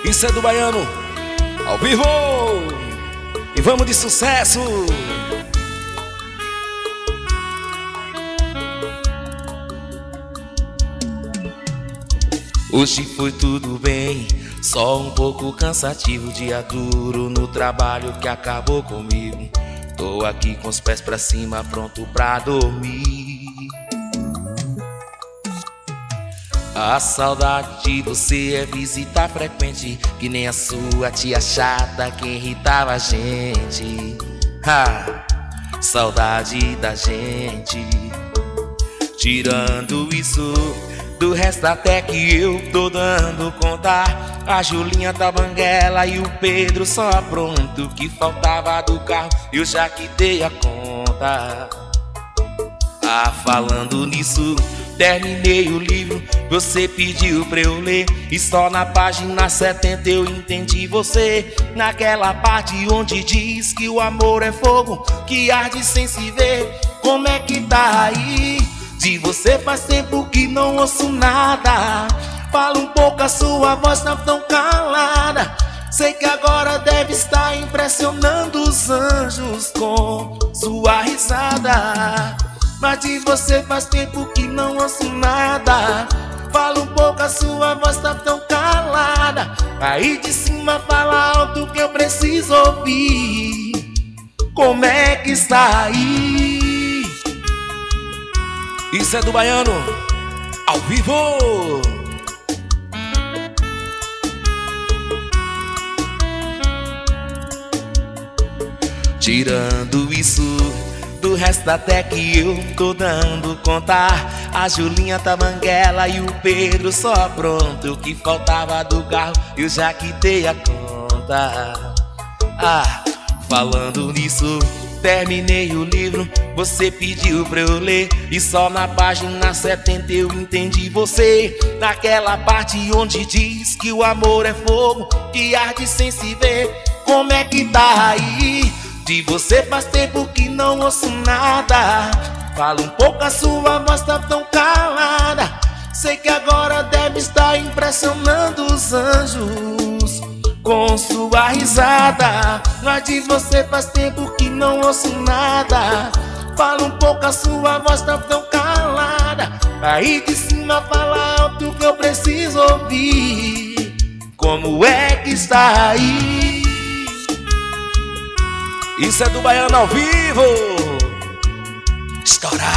Isso é do Baiano, ao vivo. E vamos de sucesso. Hoje foi tudo bem, só um pouco cansativo. Dia duro no trabalho que acabou comigo. Tô aqui com os pés pra cima, pronto pra dormir. A saudade de você é visita frequente, que nem a sua tia chata que irritava a gente. Saudade da gente. Tirando isso, do resto até que eu tô dando conta. A Julinha tá banguela e o Pedro só apronto. O que faltava do carro eu já quitei a conta. Falando nisso, terminei o livro, você pediu pra eu ler. E só na página 70 eu entendi você. Naquela parte onde diz que o amor é fogo que arde sem se ver. Como é que tá aí? De você faz tempo que não ouço nada. Fala um pouco, a sua voz tá tão calada. Sei que agora deve estar impressionando os anjos com sua risada. Mas de você faz tempo que não ouço nada. Fala um pouco, a sua voz tá tão calada. Aí de cima fala alto que eu preciso ouvir. Como é que está aí? Isso é do Baiano, ao vivo. Tirando isso, do resto até que eu tô dando conta. A Julinha tá banguela e o Pedro só pronto. O que faltava do carro eu já quitei a conta. Falando nisso, terminei o livro, você pediu pra eu ler. E só na página 70 eu entendi você. Naquela parte onde diz que o amor é fogo que arde sem se ver. Como é que tá aí? De você faz tempo que não ouço nada. Fala um pouco, a sua voz tá tão calada. Sei que agora deve estar impressionando os anjos com sua risada. Mas de você faz tempo que não ouço nada. Fala um pouco, a sua voz tá tão calada. Aí de cima fala alto que eu preciso ouvir. Como é que está aí? Isso é do Baiano ao vivo. Estourado.